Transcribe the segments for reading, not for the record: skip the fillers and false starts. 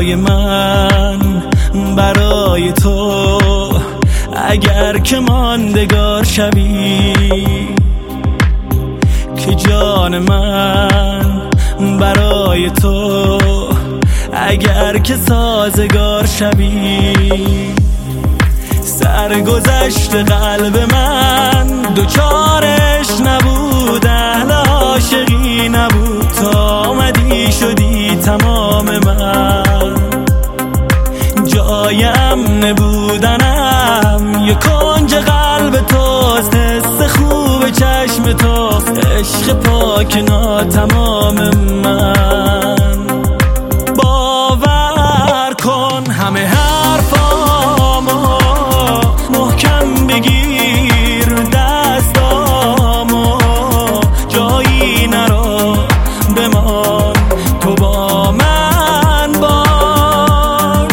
برای من، برای تو، اگر که ماندگار شوی، که جان من برای تو، اگر که سازگار شوی. سرگذشت قلب من دوچارش نبود، اهل عاشقی نبود، تا آمدی شدی تمام من. جایم نبودنم یه کنج قلب توست، حس خوب چشم توست، عشق پاک ناتمام من. باور کن همه حرفامو محکم بگیر، دستامو جایی نرو، بمان تو با من باش.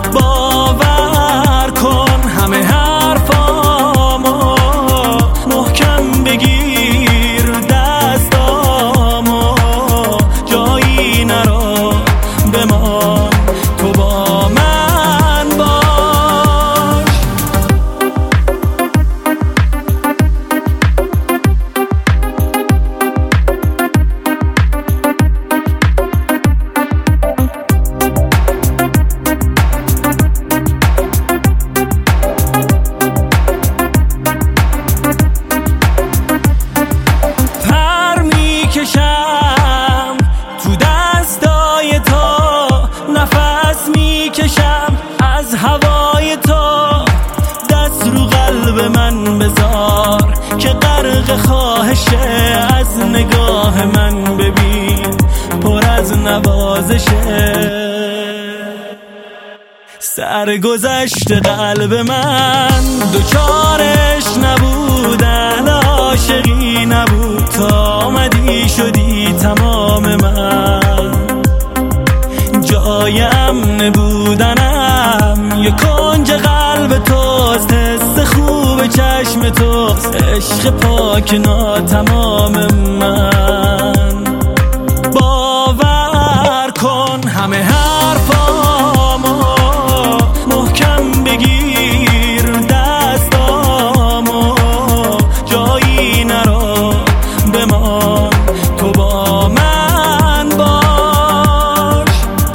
باور کن همه حرفامو محکم بگیر، دستامو جایی نرو، بمان تو با من باش. پر میکشم تو دستای تو، نفس میکشم از هوای تو، دست رو قلب من بذار که غرق خواهشه، از نگاه من ببین پر از نوازشه. سرگذشت قلب من دوچارش نبود، اهل عاشقی نبود، تا آمدی شدی تمام من. جایم نبودنم یه کنج قلب توست، حس خوب چشم توست، عشق پاک ناتمام من. باور کن همه حرفامو محکم بگیر، دستامو جایی نرو، بمان تو با من باش.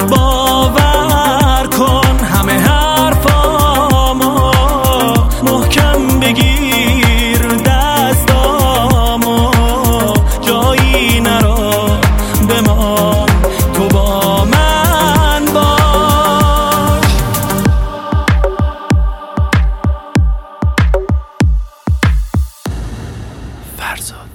باور کن همه حرفامو محکم بگیر، دستامو جایی نرو، بمان تو با من باش. فرزاد.